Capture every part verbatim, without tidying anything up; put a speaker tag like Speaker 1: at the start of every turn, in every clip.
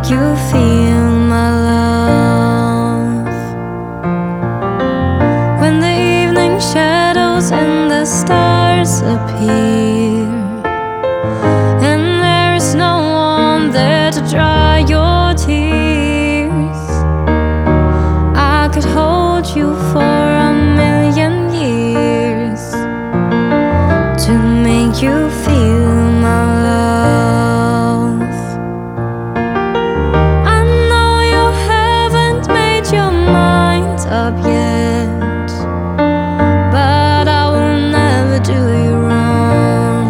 Speaker 1: make you feel my love. When the evening shadows and the stars appear, and there is no one there to dry your tears, I could hold you for a million years to make you feel my love. I know you haven't made your mind up yet, but I will never do you wrong.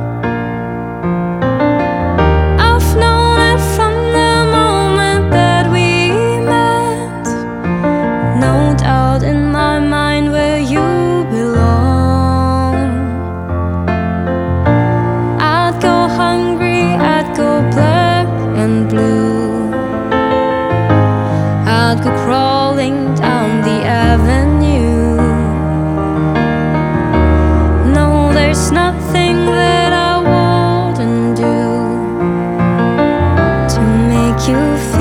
Speaker 1: I've known it from the moment that we met, no doubt in my mind where you belong. I'd go hungry, I'd go black and blue, I'd go crawling down the avenue. No, there's nothing that I wouldn't do to make you feel